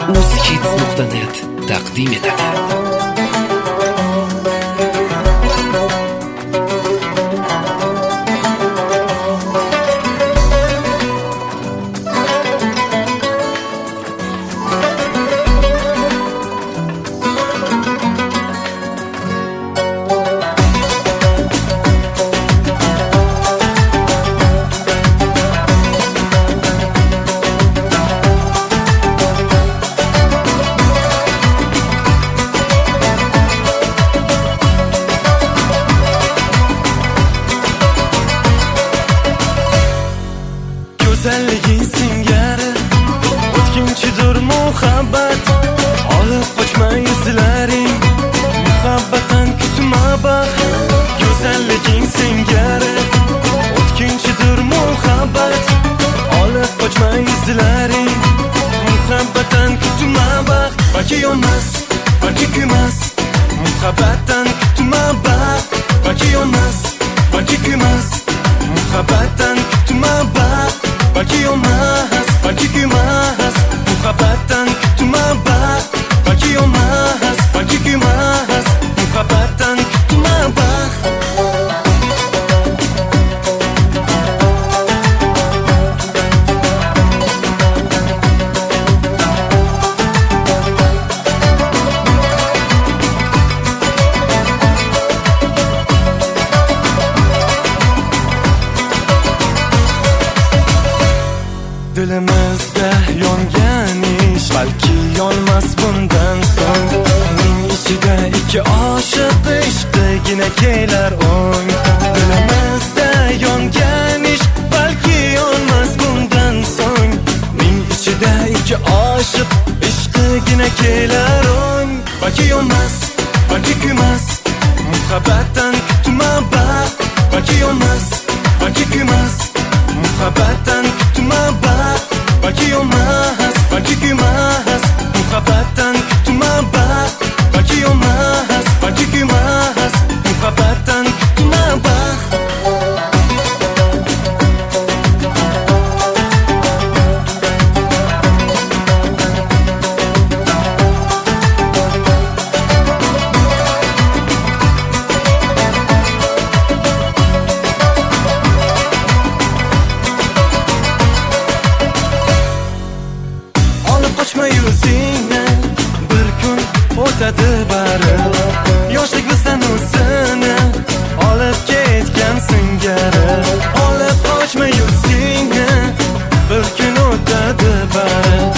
Musikhits.net taqdim etadi. Go'zalliging singari o'tkinchidir muhabbat, olib qochma izlaring, muhabbatan kutma baxt. Go'zalliging singari o'tkinchidir muhabbat, olib qochma izlaring, muhabbatan kutma baxt. Balki yonmas, balki kuymas, muhabbatan kutma baxt. Balki yonmas, balki kuymas, muhabbatan kutma baxt. Balki yonmas, balki kuymas, muhabbatan kutma baxt. Balki yonmas, balki kuymas, muhabbatan kutma baxt. Dilimizda yongan ish balki yonmas bundan so'ng. Uning ichida ikki oshiq ishqigina kelar o'ng. Dilimizda yongan ish balki yonmas bundan so'ng. Uning ichida ikki oshiq ishqigina kelar o'ng. Balki yonmas, balki kuymas, muhabbatan kutma baxt. Balki yonmas, balki kuymas, muhabbatan kutma baxt. Balki yonmas, balki kuymas, muhabbatan kutma baxt. Balki yonmas, balki kuymas, muhabbatan kutma baxt. Qochma yuzingni, bir kun o'tadi bari. Yoshlik bizdan o'zini olib ketgan singari. Olib qochma yuzingni, bir kun o'tadi bari.